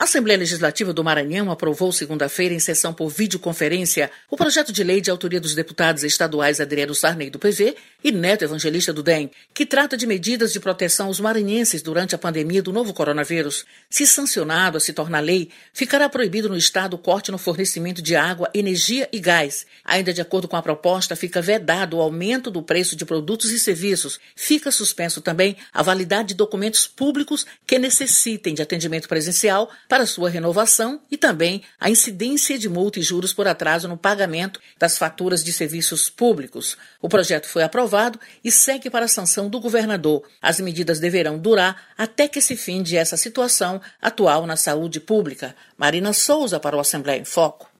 Assembleia Legislativa do Maranhão aprovou segunda-feira, em sessão por videoconferência, o projeto de lei de autoria dos deputados estaduais Adriano Sarney, do PV, e Neto Evangelista, do DEM, que trata de medidas de proteção aos maranhenses durante a pandemia do novo coronavírus. Se sancionado a se tornar lei, ficará proibido no Estado o corte no fornecimento de água, energia e gás. Ainda de acordo com a proposta, fica vedado o aumento do preço de produtos e serviços. Fica suspenso também a validade de documentos públicos que necessitem de atendimento presencial para sua renovação e também a incidência de multa e juros por atraso no pagamento das faturas de serviços públicos. O projeto foi aprovado e segue para a sanção do governador. As medidas deverão durar até que se finde essa situação atual na saúde pública. Marina Souza para o Assembleia em Foco.